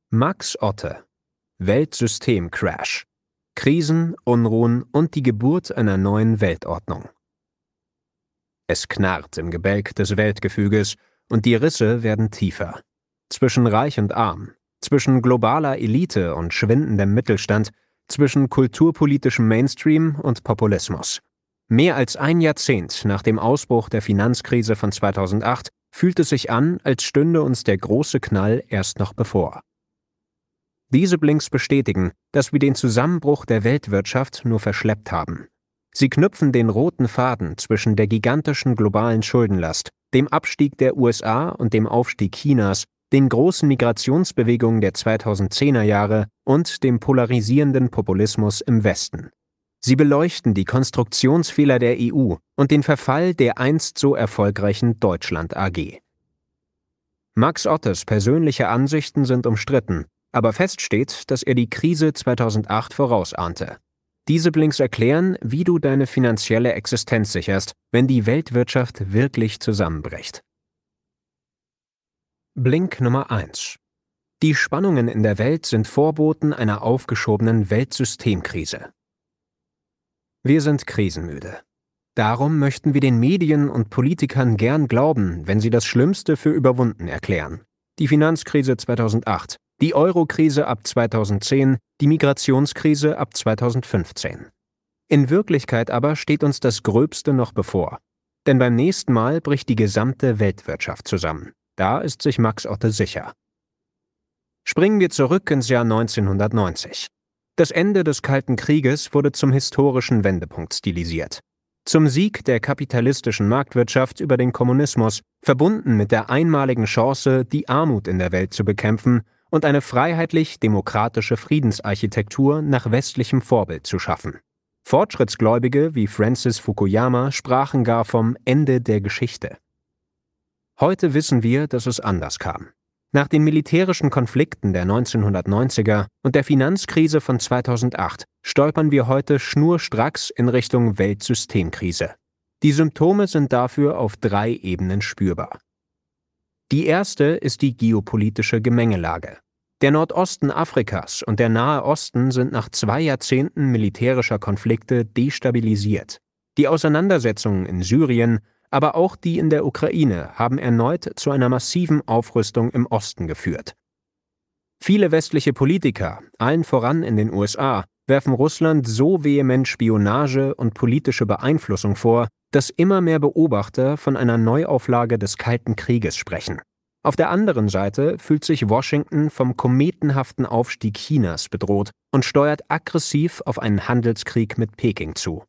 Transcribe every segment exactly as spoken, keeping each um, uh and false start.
Max Otte: Weltsystemcrash. Krisen, Unruhen und die Geburt einer neuen Weltordnung. Es knarrt im Gebälk des Weltgefüges und die Risse werden tiefer. Zwischen Reich und Arm, zwischen globaler Elite und schwindendem Mittelstand, zwischen kulturpolitischem Mainstream und Populismus. Mehr als ein Jahrzehnt nach dem Ausbruch der Finanzkrise von zweitausendacht fühlt es sich an, als stünde uns der große Knall erst noch bevor. Diese Blinks bestätigen, dass wir den Zusammenbruch der Weltwirtschaft nur verschleppt haben. Sie knüpfen den roten Faden zwischen der gigantischen globalen Schuldenlast, dem Abstieg der U S A und dem Aufstieg Chinas, den großen Migrationsbewegungen der zweitausendzehner Jahre und dem polarisierenden Populismus im Westen. Sie beleuchten die Konstruktionsfehler der E U und den Verfall der einst so erfolgreichen Deutschland A G. Max Ottes persönliche Ansichten sind umstritten, aber fest steht, dass er die Krise zweitausendacht vorausahnte. Diese Blinks erklären, wie du deine finanzielle Existenz sicherst, wenn die Weltwirtschaft wirklich zusammenbricht. Blink Nummer eins: Die Spannungen in der Welt sind Vorboten einer aufgeschobenen Weltsystemkrise. Wir sind krisenmüde. Darum möchten wir den Medien und Politikern gern glauben, wenn sie das Schlimmste für überwunden erklären. Die Finanzkrise zweitausendacht, die Euro-Krise ab zweitausendzehn, die Migrationskrise ab zweitausendfünfzehn. In Wirklichkeit aber steht uns das Gröbste noch bevor. Denn beim nächsten Mal bricht die gesamte Weltwirtschaft zusammen. Da ist sich Max Otte sicher. Springen wir zurück ins Jahr neunzehnhundertneunzig. Das Ende des Kalten Krieges wurde zum historischen Wendepunkt stilisiert. Zum Sieg der kapitalistischen Marktwirtschaft über den Kommunismus, verbunden mit der einmaligen Chance, die Armut in der Welt zu bekämpfen und eine freiheitlich-demokratische Friedensarchitektur nach westlichem Vorbild zu schaffen. Fortschrittsgläubige wie Francis Fukuyama sprachen gar vom Ende der Geschichte. Heute wissen wir, dass es anders kam. Nach den militärischen Konflikten der neunzehnhundertneunziger und der Finanzkrise von zweitausendacht stolpern wir heute schnurstracks in Richtung Weltsystemkrise. Die Symptome sind dafür auf drei Ebenen spürbar. Die erste ist die geopolitische Gemengelage. Der Nordosten Afrikas und der Nahe Osten sind nach zwei Jahrzehnten militärischer Konflikte destabilisiert. Die Auseinandersetzungen in Syrien, aber auch die in der Ukraine haben erneut zu einer massiven Aufrüstung im Osten geführt. Viele westliche Politiker, allen voran in den U S A, werfen Russland so vehement Spionage und politische Beeinflussung vor, dass immer mehr Beobachter von einer Neuauflage des Kalten Krieges sprechen. Auf der anderen Seite fühlt sich Washington vom kometenhaften Aufstieg Chinas bedroht und steuert aggressiv auf einen Handelskrieg mit Peking zu.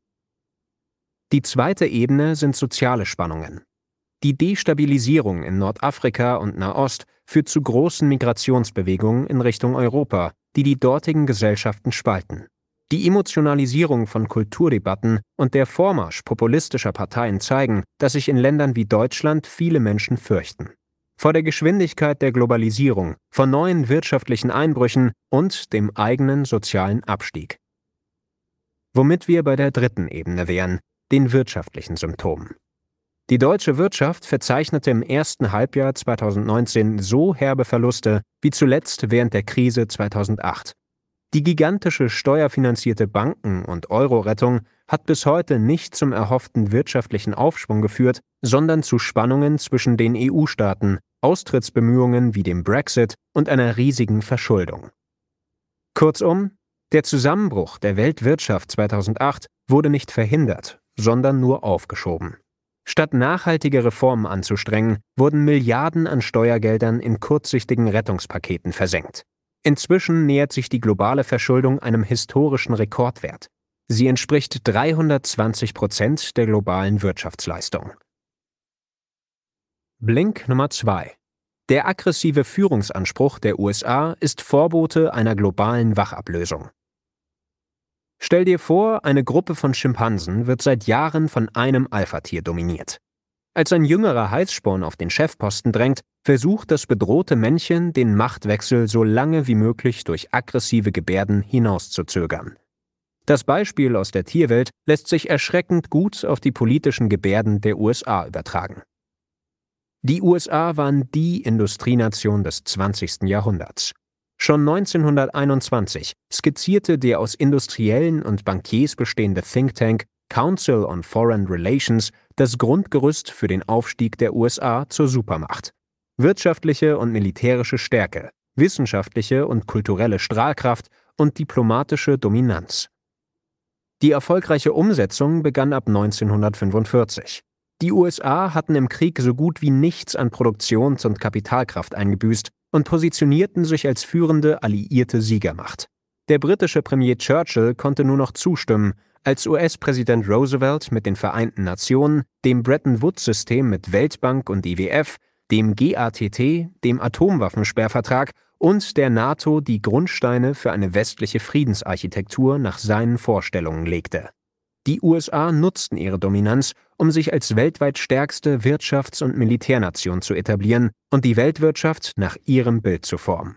Die zweite Ebene sind soziale Spannungen. Die Destabilisierung in Nordafrika und Nahost führt zu großen Migrationsbewegungen in Richtung Europa, die die dortigen Gesellschaften spalten. Die Emotionalisierung von Kulturdebatten und der Vormarsch populistischer Parteien zeigen, dass sich in Ländern wie Deutschland viele Menschen fürchten. Vor der Geschwindigkeit der Globalisierung, vor neuen wirtschaftlichen Einbrüchen und dem eigenen sozialen Abstieg. Womit wir bei der dritten Ebene wären, den wirtschaftlichen Symptomen. Die deutsche Wirtschaft verzeichnete im ersten Halbjahr zweitausendneunzehn so herbe Verluste wie zuletzt während der Krise zweitausendacht. Die gigantische steuerfinanzierte Banken- und Euro-Rettung hat bis heute nicht zum erhofften wirtschaftlichen Aufschwung geführt, sondern zu Spannungen zwischen den E U-Staaten, Austrittsbemühungen wie dem Brexit und einer riesigen Verschuldung. Kurzum, der Zusammenbruch der Weltwirtschaft zweitausendacht wurde nicht verhindert, sondern nur aufgeschoben. Statt nachhaltige Reformen anzustrengen, wurden Milliarden an Steuergeldern in kurzsichtigen Rettungspaketen versenkt. Inzwischen nähert sich die globale Verschuldung einem historischen Rekordwert. Sie entspricht dreihundertzwanzig Prozent der globalen Wirtschaftsleistung. Blink Nummer zwei: Der aggressive Führungsanspruch der U S A ist Vorbote einer globalen Wachablösung. Stell dir vor, eine Gruppe von Schimpansen wird seit Jahren von einem Alphatier dominiert. Als ein jüngerer Heißsporn auf den Chefposten drängt, versucht das bedrohte Männchen, den Machtwechsel so lange wie möglich durch aggressive Gebärden hinauszuzögern. Das Beispiel aus der Tierwelt lässt sich erschreckend gut auf die politischen Gebärden der U S A übertragen. Die U S A waren die Industrienation des zwanzigsten Jahrhunderts. Schon neunzehnhunderteinundzwanzig skizzierte der aus Industriellen und Bankiers bestehende Think Tank Council on Foreign Relations das Grundgerüst für den Aufstieg der U S A zur Supermacht. Wirtschaftliche und militärische Stärke, wissenschaftliche und kulturelle Strahlkraft und diplomatische Dominanz. Die erfolgreiche Umsetzung begann ab neunzehnhundertfünfundvierzig. Die U S A hatten im Krieg so gut wie nichts an Produktions- und Kapitalkraft eingebüßt und positionierten sich als führende alliierte Siegermacht. Der britische Premier Churchill konnte nur noch zustimmen, als U S-Präsident Roosevelt mit den Vereinten Nationen, dem Bretton-Woods-System mit Weltbank und I W F, dem G A T T, dem Atomwaffensperrvertrag und der NATO die Grundsteine für eine westliche Friedensarchitektur nach seinen Vorstellungen legte. Die U S A nutzten ihre Dominanz, um sich als weltweit stärkste Wirtschafts- und Militärnation zu etablieren und die Weltwirtschaft nach ihrem Bild zu formen.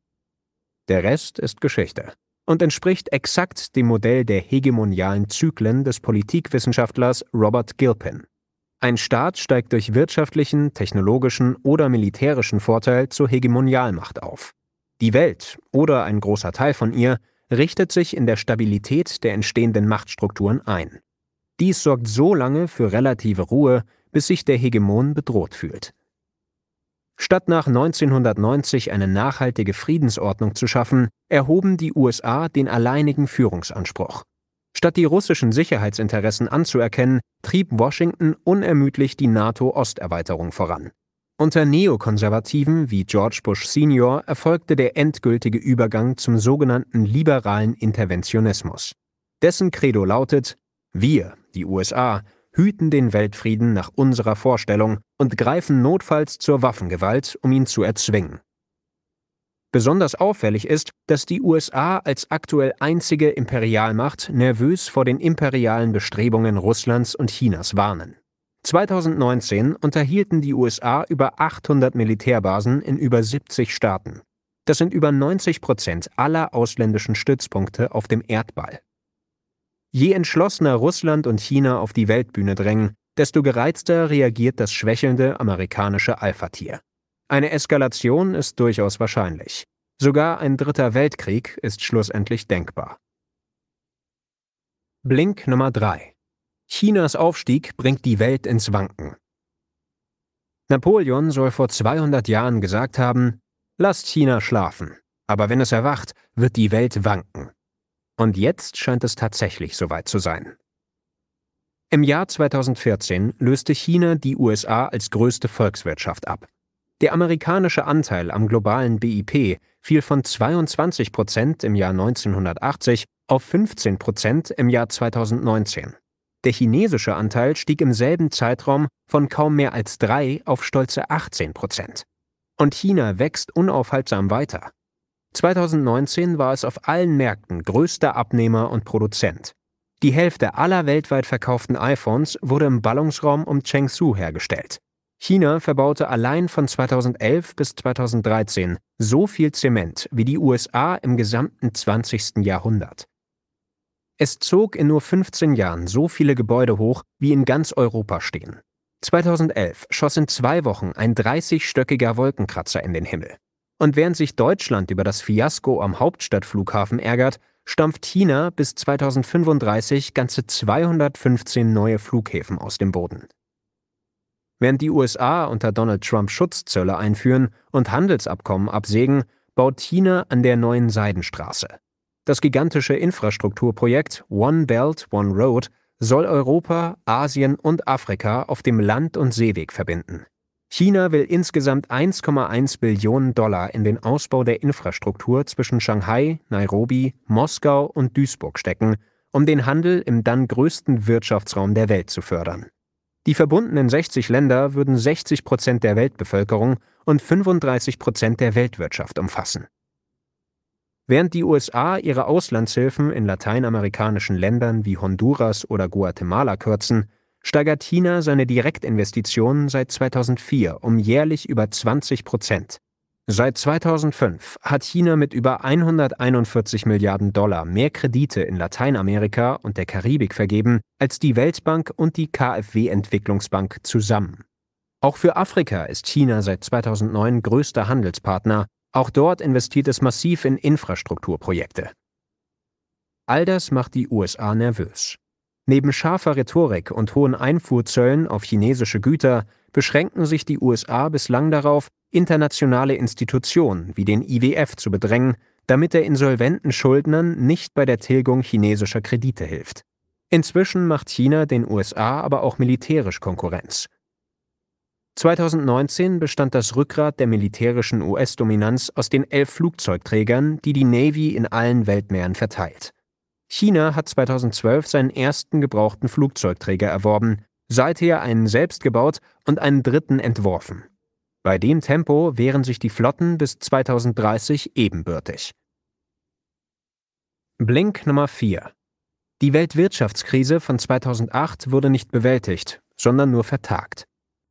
Der Rest ist Geschichte und entspricht exakt dem Modell der hegemonialen Zyklen des Politikwissenschaftlers Robert Gilpin. Ein Staat steigt durch wirtschaftlichen, technologischen oder militärischen Vorteil zur Hegemonialmacht auf. Die Welt, oder ein großer Teil von ihr, richtet sich in der Stabilität der entstehenden Machtstrukturen ein. Dies sorgt so lange für relative Ruhe, bis sich der Hegemon bedroht fühlt. Statt nach neunzehnhundertneunzig eine nachhaltige Friedensordnung zu schaffen, erhoben die U S A den alleinigen Führungsanspruch. Statt die russischen Sicherheitsinteressen anzuerkennen, trieb Washington unermüdlich die NATO-Osterweiterung voran. Unter Neokonservativen wie George Bush Senior erfolgte der endgültige Übergang zum sogenannten liberalen Interventionismus. Dessen Credo lautet: Wir, die U S A, hüten den Weltfrieden nach unserer Vorstellung und greifen notfalls zur Waffengewalt, um ihn zu erzwingen. Besonders auffällig ist, dass die U S A als aktuell einzige Imperialmacht nervös vor den imperialen Bestrebungen Russlands und Chinas warnen. zweitausendneunzehn unterhielten die U S A über achthundert Militärbasen in über siebzig Staaten. Das sind über neunzig Prozent aller ausländischen Stützpunkte auf dem Erdball. Je entschlossener Russland und China auf die Weltbühne drängen, desto gereizter reagiert das schwächelnde amerikanische Alpha-Tier. Eine Eskalation ist durchaus wahrscheinlich. Sogar ein dritter Weltkrieg ist schlussendlich denkbar. Blink Nummer drei. Chinas Aufstieg bringt die Welt ins Wanken. Napoleon soll vor zweihundert Jahren gesagt haben: Lasst China schlafen, aber wenn es erwacht, wird die Welt wanken. Und jetzt scheint es tatsächlich soweit zu sein. Im Jahr zweitausendvierzehn löste China die U S A als größte Volkswirtschaft ab. Der amerikanische Anteil am globalen B I P fiel von zweiundzwanzig Prozent im Jahr neunzehnhundertachtzig auf fünfzehn Prozent im Jahr zweitausendneunzehn. Der chinesische Anteil stieg im selben Zeitraum von kaum mehr als drei auf stolze achtzehn Prozent. Und China wächst unaufhaltsam weiter. zweitausendneunzehn war es auf allen Märkten größter Abnehmer und Produzent. Die Hälfte aller weltweit verkauften iPhones wurde im Ballungsraum um Chengdu hergestellt. China verbaute allein von zweitausendelf bis zweitausenddreizehn so viel Zement wie die U S A im gesamten zwanzigsten Jahrhundert. Es zog in nur fünfzehn Jahren so viele Gebäude hoch, wie in ganz Europa stehen. zweitausendelf schoss in zwei Wochen ein dreißigstöckiger Wolkenkratzer in den Himmel. Und während sich Deutschland über das Fiasko am Hauptstadtflughafen ärgert, stampft China bis zweitausendfünfunddreißig ganze zweihundertfünfzehn neue Flughäfen aus dem Boden. Während die U S A unter Donald Trump Schutzzölle einführen und Handelsabkommen absägen, baut China an der neuen Seidenstraße. Das gigantische Infrastrukturprojekt One Belt, One Road soll Europa, Asien und Afrika auf dem Land- und Seeweg verbinden. China will insgesamt eins Komma eins Billionen Dollar in den Ausbau der Infrastruktur zwischen Shanghai, Nairobi, Moskau und Duisburg stecken, um den Handel im dann größten Wirtschaftsraum der Welt zu fördern. Die verbundenen sechzig Länder würden sechzig Prozent der Weltbevölkerung und fünfunddreißig Prozent der Weltwirtschaft umfassen. Während die U S A ihre Auslandshilfen in lateinamerikanischen Ländern wie Honduras oder Guatemala kürzen, steigert China seine Direktinvestitionen seit zweitausendvier um jährlich über zwanzig Prozent. Seit zweitausendfünf hat China mit über hunderteinundvierzig Milliarden Dollar mehr Kredite in Lateinamerika und der Karibik vergeben als die Weltbank und die K f W-Entwicklungsbank zusammen. Auch für Afrika ist China seit zweitausendneun größter Handelspartner Auch dort investiert es massiv in Infrastrukturprojekte. All das macht die U S A nervös. Neben scharfer Rhetorik und hohen Einfuhrzöllen auf chinesische Güter beschränken sich die U S A bislang darauf, internationale Institutionen wie den I W F zu bedrängen, damit er insolventen Schuldnern nicht bei der Tilgung chinesischer Kredite hilft. Inzwischen macht China den U S A aber auch militärisch Konkurrenz. zweitausendneunzehn bestand das Rückgrat der militärischen U S-Dominanz aus den elf Flugzeugträgern, die die Navy in allen Weltmeeren verteilt. China hat zweitausendzwölf seinen ersten gebrauchten Flugzeugträger erworben, seither einen selbst gebaut und einen dritten entworfen. Bei dem Tempo wären sich die Flotten bis zweitausenddreißig ebenbürtig. Blink Nummer vier. Die Weltwirtschaftskrise von zweitausendacht wurde nicht bewältigt, sondern nur vertagt.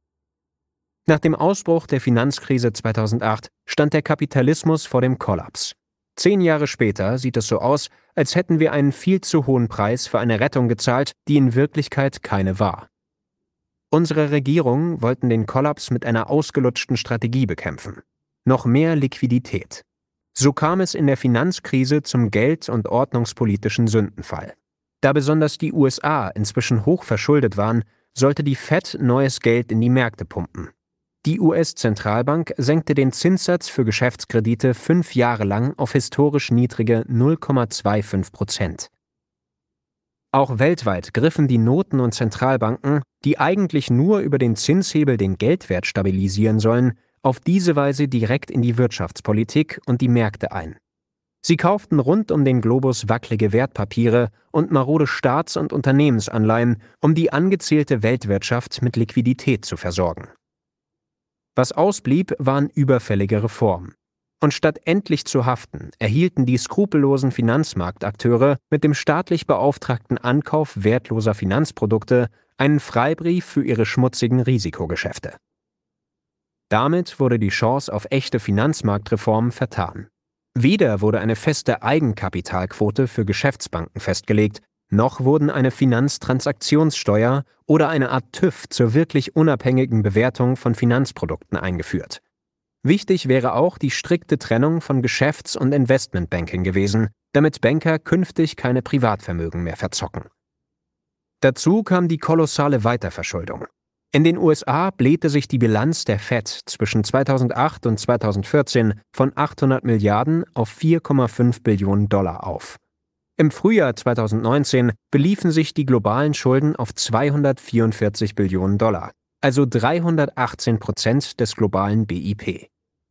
Nach dem Ausbruch der Finanzkrise zweitausendacht stand der Kapitalismus vor dem Kollaps. Zehn Jahre später sieht es so aus, als hätten wir einen viel zu hohen Preis für eine Rettung gezahlt, die in Wirklichkeit keine war. Unsere Regierungen wollten den Kollaps mit einer ausgelutschten Strategie bekämpfen. Noch mehr Liquidität. So kam es in der Finanzkrise zum geld- und ordnungspolitischen Sündenfall. Da besonders die U S A inzwischen hoch verschuldet waren, sollte die Fed neues Geld in die Märkte pumpen. Die U S-Zentralbank senkte den Zinssatz für Geschäftskredite fünf Jahre lang auf historisch niedrige null Komma fünfundzwanzig Prozent. Auch weltweit griffen die Noten- und Zentralbanken, die eigentlich nur über den Zinshebel den Geldwert stabilisieren sollen, auf diese Weise direkt in die Wirtschaftspolitik und die Märkte ein. Sie kauften rund um den Globus wackelige Wertpapiere und marode Staats- und Unternehmensanleihen, um die angezählte Weltwirtschaft mit Liquidität zu versorgen. Was ausblieb, waren überfällige Reformen. Und statt endlich zu haften, erhielten die skrupellosen Finanzmarktakteure mit dem staatlich beauftragten Ankauf wertloser Finanzprodukte einen Freibrief für ihre schmutzigen Risikogeschäfte. Damit wurde die Chance auf echte Finanzmarktreformen vertan. Weder wurde eine feste Eigenkapitalquote für Geschäftsbanken festgelegt, noch wurden eine Finanztransaktionssteuer oder eine Art TÜV zur wirklich unabhängigen Bewertung von Finanzprodukten eingeführt. Wichtig wäre auch die strikte Trennung von Geschäfts- und Investmentbanking gewesen, damit Banker künftig keine Privatvermögen mehr verzocken. Dazu kam die kolossale Weiterverschuldung. In den U S A blähte sich die Bilanz der Fed zwischen zweitausendacht und zweitausendvierzehn von achthundert Milliarden auf vier Komma fünf Billionen Dollar auf. Im Frühjahr zweitausendneunzehn beliefen sich die globalen Schulden auf zweihundertvierundvierzig Billionen Dollar, also dreihundertachtzehn Prozent des globalen B I P.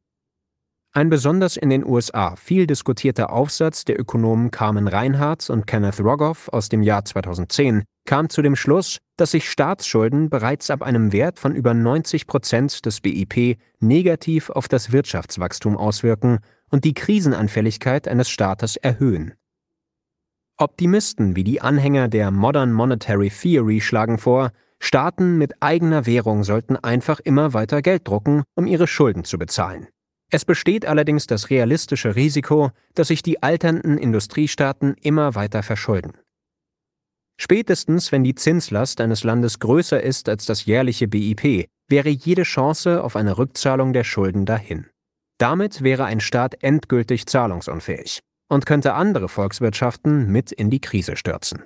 Ein besonders in den U S A viel diskutierter Aufsatz der Ökonomen Carmen Reinhart und Kenneth Rogoff aus dem Jahr zweitausendzehn kam zu dem Schluss, dass sich Staatsschulden bereits ab einem Wert von über neunzig Prozent des B I P negativ auf das Wirtschaftswachstum auswirken und die Krisenanfälligkeit eines Staates erhöhen. Optimisten wie die Anhänger der Modern Monetary Theory schlagen vor, Staaten mit eigener Währung sollten einfach immer weiter Geld drucken, um ihre Schulden zu bezahlen. Es besteht allerdings das realistische Risiko, dass sich die alternden Industriestaaten immer weiter verschulden. Spätestens wenn die Zinslast eines Landes größer ist als das jährliche B I P, wäre jede Chance auf eine Rückzahlung der Schulden dahin. Damit wäre ein Staat endgültig zahlungsunfähig und könnte andere Volkswirtschaften mit in die Krise stürzen.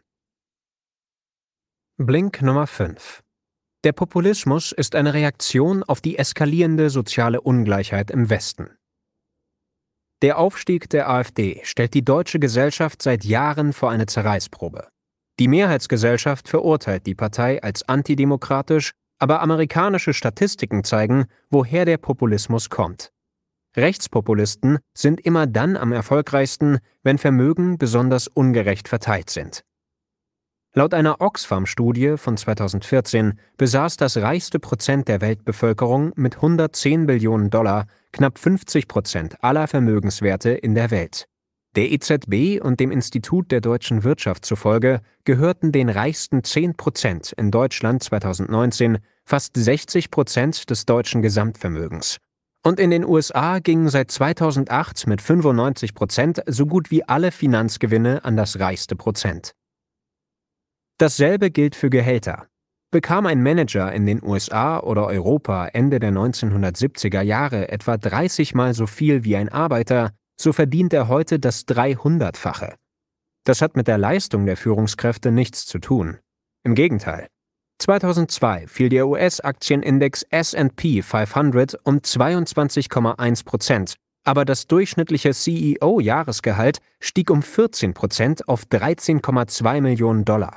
Blink Nummer fünf. Der Populismus ist eine Reaktion auf die eskalierende soziale Ungleichheit im Westen. Der Aufstieg der AfD stellt die deutsche Gesellschaft seit Jahren vor eine Zerreißprobe. Die Mehrheitsgesellschaft verurteilt die Partei als antidemokratisch, aber amerikanische Statistiken zeigen, woher der Populismus kommt. Rechtspopulisten sind immer dann am erfolgreichsten, wenn Vermögen besonders ungerecht verteilt sind. Laut einer Oxfam-Studie von zweitausendvierzehn besaß das reichste Prozent der Weltbevölkerung mit hundertzehn Billionen Dollar knapp fünfzig Prozent aller Vermögenswerte in der Welt. Der E Z B und dem Institut der deutschen Wirtschaft zufolge gehörten den reichsten zehn Prozent in Deutschland zweitausendneunzehn fast sechzig Prozent des deutschen Gesamtvermögens. Und in den U S A gingen seit zweitausendacht mit fünfundneunzig Prozent so gut wie alle Finanzgewinne an das reichste Prozent. Dasselbe gilt für Gehälter. Bekam ein Manager in den U S A oder Europa Ende der neunzehnhundertsiebziger Jahre etwa dreißig Mal so viel wie ein Arbeiter, so verdient er heute das dreihundertfache. Das hat mit der Leistung der Führungskräfte nichts zu tun. Im Gegenteil. zweitausendzwei fiel der U S-Aktienindex S and P fünfhundert um zweiundzwanzig Komma eins Prozent, aber das durchschnittliche C E O-Jahresgehalt stieg um vierzehn Prozent auf dreizehn Komma zwei Millionen Dollar.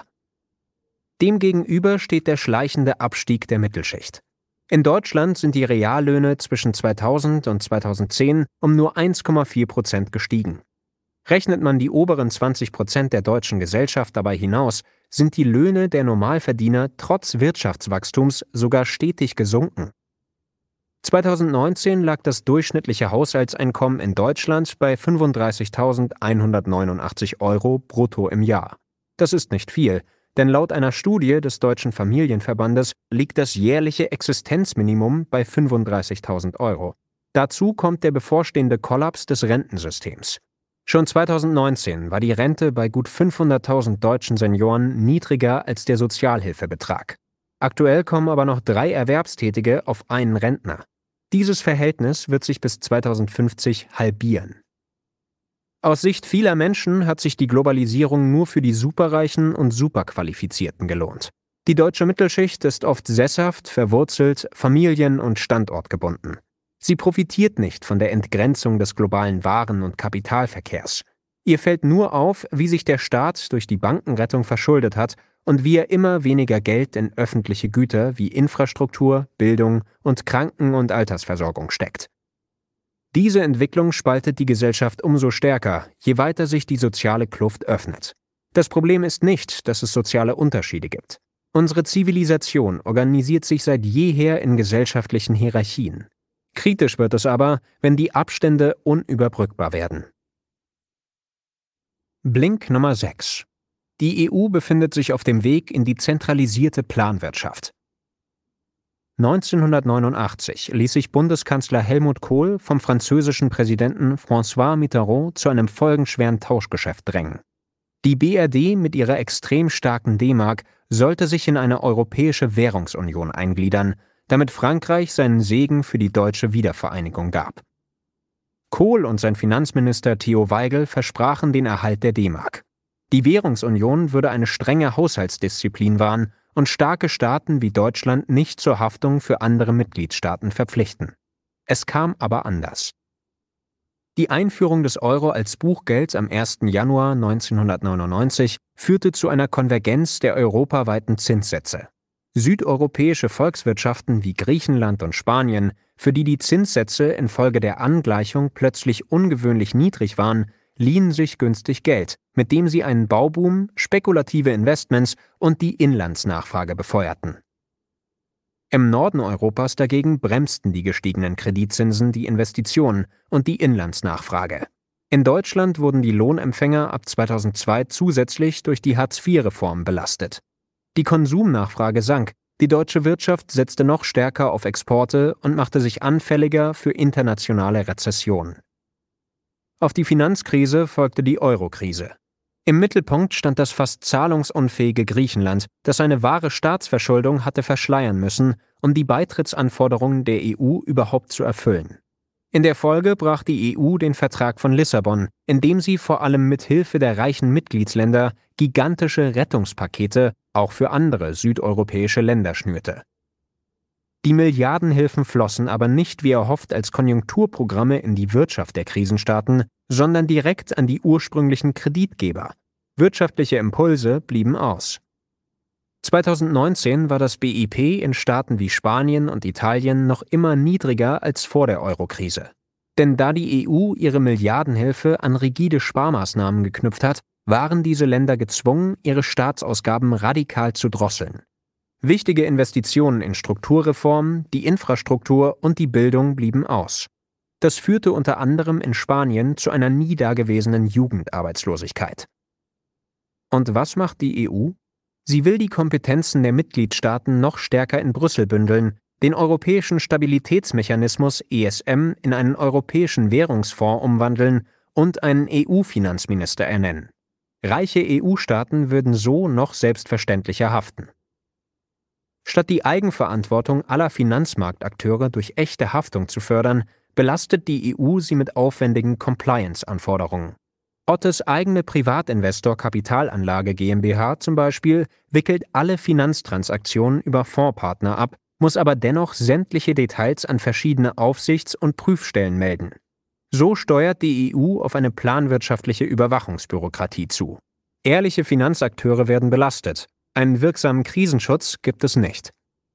Demgegenüber steht der schleichende Abstieg der Mittelschicht. In Deutschland sind die Reallöhne zwischen zweitausend und zweitausendzehn um nur eins Komma vier Prozent gestiegen. Rechnet man die oberen zwanzig Prozent der deutschen Gesellschaft dabei hinaus, sind die Löhne der Normalverdiener trotz Wirtschaftswachstums sogar stetig gesunken. zweitausendneunzehn lag das durchschnittliche Haushaltseinkommen in Deutschland bei fünfunddreißigtausendeinhundertneunundachtzig Euro brutto im Jahr. Das ist nicht viel, denn laut einer Studie des Deutschen Familienverbandes liegt das jährliche Existenzminimum bei fünfunddreißigtausend Euro. Dazu kommt der bevorstehende Kollaps des Rentensystems. Schon zweitausendneunzehn war die Rente bei gut fünfhunderttausend deutschen Senioren niedriger als der Sozialhilfebetrag. Aktuell kommen aber noch drei Erwerbstätige auf einen Rentner. Dieses Verhältnis wird sich bis zweitausendfünfzig halbieren. Aus Sicht vieler Menschen hat sich die Globalisierung nur für die Superreichen und Superqualifizierten gelohnt. Die deutsche Mittelschicht ist oft sesshaft, verwurzelt, familien- und standortgebunden. Sie profitiert nicht von der Entgrenzung des globalen Waren- und Kapitalverkehrs. Ihr fällt nur auf, wie sich der Staat durch die Bankenrettung verschuldet hat und wie er immer weniger Geld in öffentliche Güter wie Infrastruktur, Bildung und Kranken- und Altersversorgung steckt. Diese Entwicklung spaltet die Gesellschaft umso stärker, je weiter sich die soziale Kluft öffnet. Das Problem ist nicht, dass es soziale Unterschiede gibt. Unsere Zivilisation organisiert sich seit jeher in gesellschaftlichen Hierarchien. Kritisch wird es aber, wenn die Abstände unüberbrückbar werden. Blink Nummer sechs. Die E U befindet sich auf dem Weg in die zentralisierte Planwirtschaft. neunzehnhundertneunundachtzig ließ sich Bundeskanzler Helmut Kohl vom französischen Präsidenten François Mitterrand zu einem folgenschweren Tauschgeschäft drängen. Die B R D mit ihrer extrem starken D-Mark sollte sich in eine europäische Währungsunion eingliedern, damit Frankreich seinen Segen für die deutsche Wiedervereinigung gab. Kohl und sein Finanzminister Theo Weigel versprachen den Erhalt der D-Mark. Die Währungsunion würde eine strenge Haushaltsdisziplin wahren und starke Staaten wie Deutschland nicht zur Haftung für andere Mitgliedstaaten verpflichten. Es kam aber anders. Die Einführung des Euro als Buchgeld am ersten Januar neunzehnhundertneunundneunzig führte zu einer Konvergenz der europaweiten Zinssätze. Südeuropäische Volkswirtschaften wie Griechenland und Spanien, für die die Zinssätze infolge der Angleichung plötzlich ungewöhnlich niedrig waren, liehen sich günstig Geld, mit dem sie einen Bauboom, spekulative Investments und die Inlandsnachfrage befeuerten. Im Norden Europas dagegen bremsten die gestiegenen Kreditzinsen die Investitionen und die Inlandsnachfrage. In Deutschland wurden die Lohnempfänger ab zweitausendzwei zusätzlich durch die Hartz vier Reform belastet. Die Konsumnachfrage sank, die deutsche Wirtschaft setzte noch stärker auf Exporte und machte sich anfälliger für internationale Rezessionen. Auf die Finanzkrise folgte die Eurokrise. Im Mittelpunkt stand das fast zahlungsunfähige Griechenland, das seine wahre Staatsverschuldung hatte verschleiern müssen, um die Beitrittsanforderungen der E U überhaupt zu erfüllen. In der Folge brach die E U den Vertrag von Lissabon, in dem sie vor allem mit Hilfe der reichen Mitgliedsländer gigantische Rettungspakete auch für andere südeuropäische Länder schnürte. Die Milliardenhilfen flossen aber nicht wie erhofft als Konjunkturprogramme in die Wirtschaft der Krisenstaaten, sondern direkt an die ursprünglichen Kreditgeber. Wirtschaftliche Impulse blieben aus. zweitausendneunzehn war das B I P in Staaten wie Spanien und Italien noch immer niedriger als vor der Eurokrise. Denn da die E U ihre Milliardenhilfe an rigide Sparmaßnahmen geknüpft hat, waren diese Länder gezwungen, ihre Staatsausgaben radikal zu drosseln. Wichtige Investitionen in Strukturreformen, die Infrastruktur und die Bildung blieben aus. Das führte unter anderem in Spanien zu einer nie dagewesenen Jugendarbeitslosigkeit. Und was macht die E U? Sie will die Kompetenzen der Mitgliedstaaten noch stärker in Brüssel bündeln, den Europäischen Stabilitätsmechanismus E S M in einen Europäischen Währungsfonds umwandeln und einen E U-Finanzminister ernennen. Reiche E U-Staaten würden so noch selbstverständlicher haften. Statt die Eigenverantwortung aller Finanzmarktakteure durch echte Haftung zu fördern, belastet die E U sie mit aufwendigen Compliance-Anforderungen. Ottes eigene Privatinvestor-Kapitalanlage GmbH zum Beispiel wickelt alle Finanztransaktionen über Fondspartner ab, muss aber dennoch sämtliche Details an verschiedene Aufsichts- und Prüfstellen melden. So steuert die E U auf eine planwirtschaftliche Überwachungsbürokratie zu. Ehrliche Finanzakteure werden belastet. Einen wirksamen Krisenschutz gibt es nicht.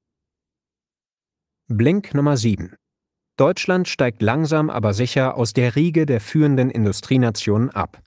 Blink Nummer sieben. Deutschland steigt langsam aber sicher aus der Riege der führenden Industrienationen ab.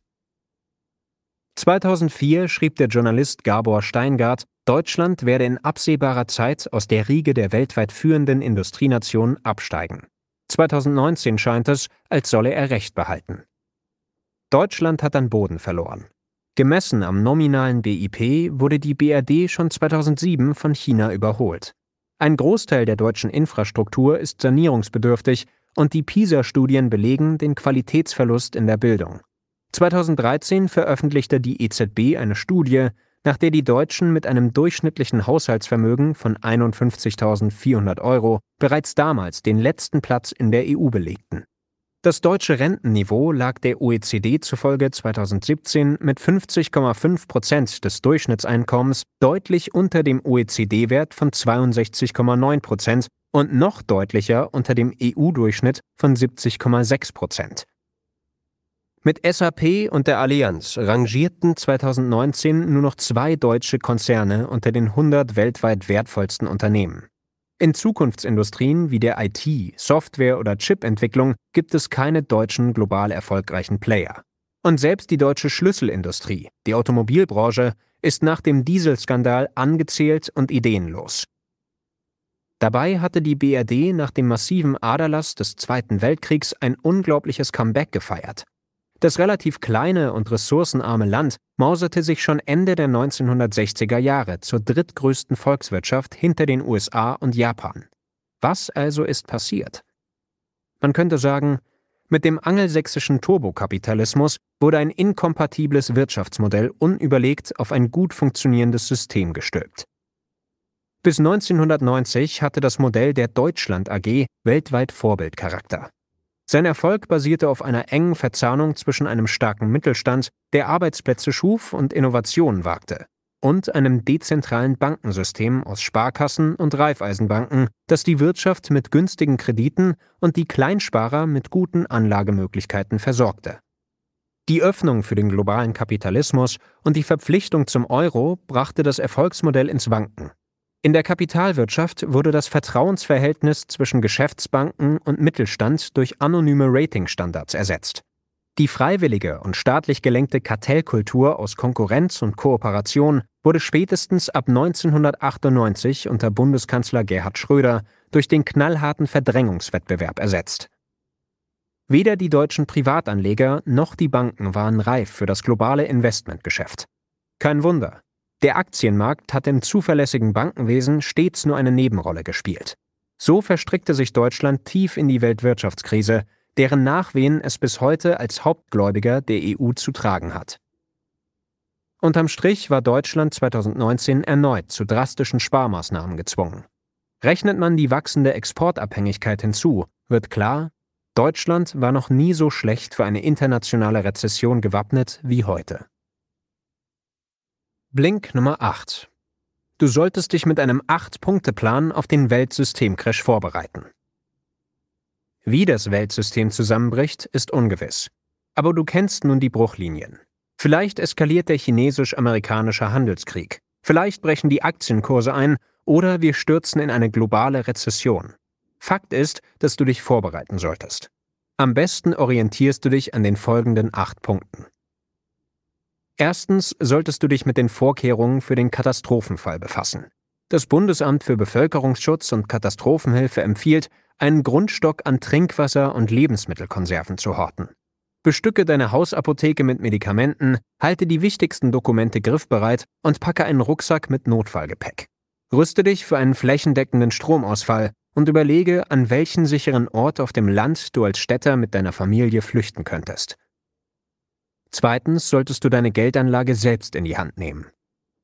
zweitausendvier schrieb der Journalist Gabor Steingart, Deutschland werde in absehbarer Zeit aus der Riege der weltweit führenden Industrienationen absteigen. zweitausendneunzehn scheint es, als solle er Recht behalten. Deutschland hat an Boden verloren. Gemessen am nominalen B I P wurde die B R D schon zweitausendsieben von China überholt. Ein Großteil der deutschen Infrastruktur ist sanierungsbedürftig und die PISA-Studien belegen den Qualitätsverlust in der Bildung. zweitausenddreizehn veröffentlichte die E Z B eine Studie, nach der die Deutschen mit einem durchschnittlichen Haushaltsvermögen von einundfünfzigtausendvierhundert Euro bereits damals den letzten Platz in der E U belegten. Das deutsche Rentenniveau lag der O E C D zufolge zweitausendsiebzehn mit fünfzig Komma fünf Prozent des Durchschnittseinkommens deutlich unter dem O E C D-Wert von zweiundsechzig Komma neun Prozent und noch deutlicher unter dem E U-Durchschnitt von siebzig Komma sechs Prozent. Mit S A P und der Allianz rangierten zweitausendneunzehn nur noch zwei deutsche Konzerne unter den hundert weltweit wertvollsten Unternehmen. In Zukunftsindustrien wie der I T-, Software- oder Chipentwicklung gibt es keine deutschen global erfolgreichen Player. Und selbst die deutsche Schlüsselindustrie, die Automobilbranche, ist nach dem Dieselskandal angezählt und ideenlos. Dabei hatte die B R D nach dem massiven Aderlass des Zweiten Weltkriegs ein unglaubliches Comeback gefeiert. Das relativ kleine und ressourcenarme Land mauserte sich schon Ende der neunzehnhundertsechziger Jahre zur drittgrößten Volkswirtschaft hinter den U S A und Japan. Was also ist passiert? Man könnte sagen, mit dem angelsächsischen Turbokapitalismus wurde ein inkompatibles Wirtschaftsmodell unüberlegt auf ein gut funktionierendes System gestülpt. Bis neunzehnhundertneunzig hatte das Modell der Deutschland A G weltweit Vorbildcharakter. Sein Erfolg basierte auf einer engen Verzahnung zwischen einem starken Mittelstand, der Arbeitsplätze schuf und Innovationen wagte, und einem dezentralen Bankensystem aus Sparkassen und Raiffeisenbanken, das die Wirtschaft mit günstigen Krediten und die Kleinsparer mit guten Anlagemöglichkeiten versorgte. Die Öffnung für den globalen Kapitalismus und die Verpflichtung zum Euro brachte das Erfolgsmodell ins Wanken. In der Kapitalwirtschaft wurde das Vertrauensverhältnis zwischen Geschäftsbanken und Mittelstand durch anonyme Ratingstandards ersetzt. Die freiwillige und staatlich gelenkte Kartellkultur aus Konkurrenz und Kooperation wurde spätestens ab neunzehnhundertachtundneunzig unter Bundeskanzler Gerhard Schröder durch den knallharten Verdrängungswettbewerb ersetzt. Weder die deutschen Privatanleger noch die Banken waren reif für das globale Investmentgeschäft. Kein Wunder. Der Aktienmarkt hat im zuverlässigen Bankenwesen stets nur eine Nebenrolle gespielt. So verstrickte sich Deutschland tief in die Weltwirtschaftskrise, deren Nachwehen es bis heute als Hauptgläubiger der E U zu tragen hat. Unterm Strich war Deutschland zweitausendneunzehn erneut zu drastischen Sparmaßnahmen gezwungen. Rechnet man die wachsende Exportabhängigkeit hinzu, wird klar, Deutschland war noch nie so schlecht für eine internationale Rezession gewappnet wie heute. Blink Nummer acht. Du solltest dich mit einem acht-Punkte-Plan auf den Weltsystemcrash vorbereiten. Wie das Weltsystem zusammenbricht, ist ungewiss. Aber du kennst nun die Bruchlinien. Vielleicht eskaliert der chinesisch-amerikanische Handelskrieg. Vielleicht brechen die Aktienkurse ein oder wir stürzen in eine globale Rezession. Fakt ist, dass du dich vorbereiten solltest. Am besten orientierst du dich an den folgenden acht Punkten. Erstens solltest du dich mit den Vorkehrungen für den Katastrophenfall befassen. Das Bundesamt für Bevölkerungsschutz und Katastrophenhilfe empfiehlt, einen Grundstock an Trinkwasser und Lebensmittelkonserven zu horten. Bestücke deine Hausapotheke mit Medikamenten, halte die wichtigsten Dokumente griffbereit und packe einen Rucksack mit Notfallgepäck. Rüste dich für einen flächendeckenden Stromausfall und überlege, an welchen sicheren Ort auf dem Land du als Städter mit deiner Familie flüchten könntest. Zweitens solltest du deine Geldanlage selbst in die Hand nehmen.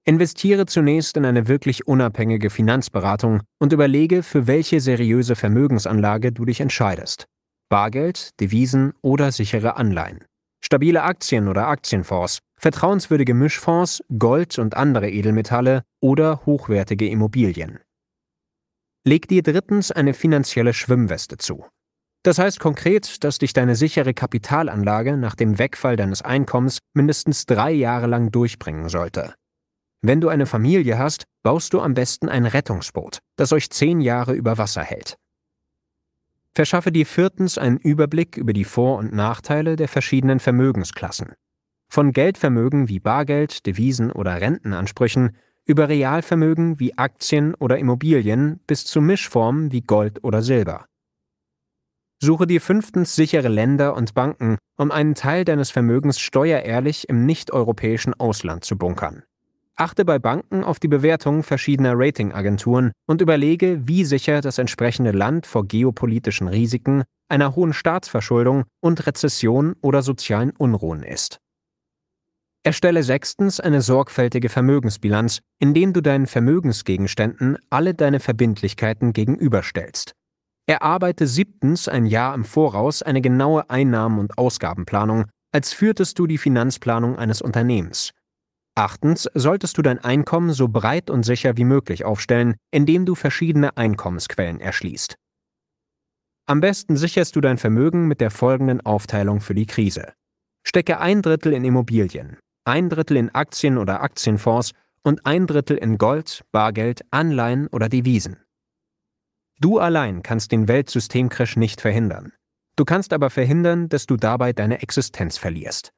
Investiere zunächst in eine wirklich unabhängige Finanzberatung und überlege, für welche seriöse Vermögensanlage du dich entscheidest. Bargeld, Devisen oder sichere Anleihen. Stabile Aktien oder Aktienfonds, vertrauenswürdige Mischfonds, Gold und andere Edelmetalle oder hochwertige Immobilien. Leg dir drittens eine finanzielle Schwimmweste zu. Das heißt konkret, dass dich deine sichere Kapitalanlage nach dem Wegfall deines Einkommens mindestens drei Jahre lang durchbringen sollte. Wenn du eine Familie hast, baust du am besten ein Rettungsboot, das euch zehn Jahre über Wasser hält. Verschaffe dir viertens einen Überblick über die Vor- und Nachteile der verschiedenen Vermögensklassen. Von Geldvermögen wie Bargeld, Devisen oder Rentenansprüchen über Realvermögen wie Aktien oder Immobilien bis zu Mischformen wie Gold oder Silber. Suche dir fünftens sichere Länder und Banken, um einen Teil deines Vermögens steuerehrlich im nicht-europäischen Ausland zu bunkern. Achte bei Banken auf die Bewertung verschiedener Ratingagenturen und überlege, wie sicher das entsprechende Land vor geopolitischen Risiken, einer hohen Staatsverschuldung und Rezession oder sozialen Unruhen ist. Erstelle sechstens eine sorgfältige Vermögensbilanz, indem du deinen Vermögensgegenständen alle deine Verbindlichkeiten gegenüberstellst. Erarbeite siebtens ein Jahr im Voraus eine genaue Einnahmen- und Ausgabenplanung, als führtest du die Finanzplanung eines Unternehmens. Achtens solltest du dein Einkommen so breit und sicher wie möglich aufstellen, indem du verschiedene Einkommensquellen erschließt. Am besten sicherst du dein Vermögen mit der folgenden Aufteilung für die Krise. Stecke ein Drittel in Immobilien, ein Drittel in Aktien oder Aktienfonds und ein Drittel in Gold, Bargeld, Anleihen oder Devisen. Du allein kannst den Weltsystemcrash nicht verhindern. Du kannst aber verhindern, dass du dabei deine Existenz verlierst.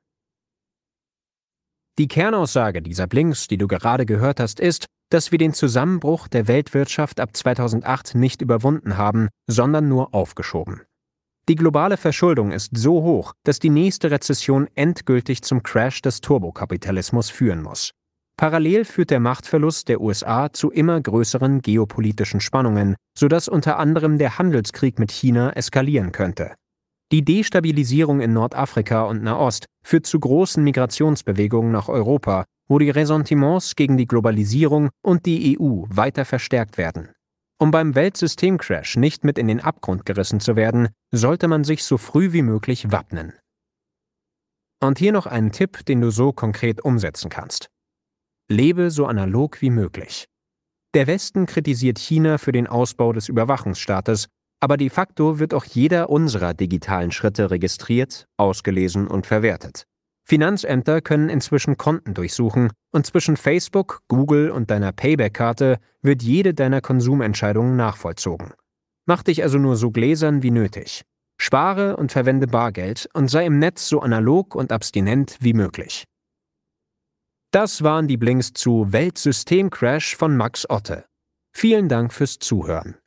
Die Kernaussage dieser Blinks, die du gerade gehört hast, ist, dass wir den Zusammenbruch der Weltwirtschaft ab zweitausendacht nicht überwunden haben, sondern nur aufgeschoben. Die globale Verschuldung ist so hoch, dass die nächste Rezession endgültig zum Crash des Turbokapitalismus führen muss. Parallel führt der Machtverlust der U S A zu immer größeren geopolitischen Spannungen, sodass unter anderem der Handelskrieg mit China eskalieren könnte. Die Destabilisierung in Nordafrika und Nahost führt zu großen Migrationsbewegungen nach Europa, wo die Ressentiments gegen die Globalisierung und die E U weiter verstärkt werden. Um beim Weltsystemcrash nicht mit in den Abgrund gerissen zu werden, sollte man sich so früh wie möglich wappnen. Und hier noch einen Tipp, den du so konkret umsetzen kannst. Lebe so analog wie möglich. Der Westen kritisiert China für den Ausbau des Überwachungsstaates, aber de facto wird auch jeder unserer digitalen Schritte registriert, ausgelesen und verwertet. Finanzämter können inzwischen Konten durchsuchen und zwischen Facebook, Google und deiner Payback-Karte wird jede deiner Konsumentscheidungen nachvollzogen. Mach dich also nur so gläsern wie nötig. Spare und verwende Bargeld und sei im Netz so analog und abstinent wie möglich. Das waren die Blinks zu Weltsystemcrash von Max Otte. Vielen Dank fürs Zuhören.